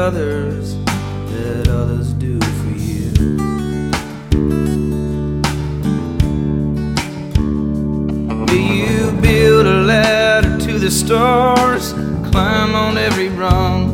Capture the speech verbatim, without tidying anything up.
others that others do for you. Do you build a ladder to the stars, climb on every rung,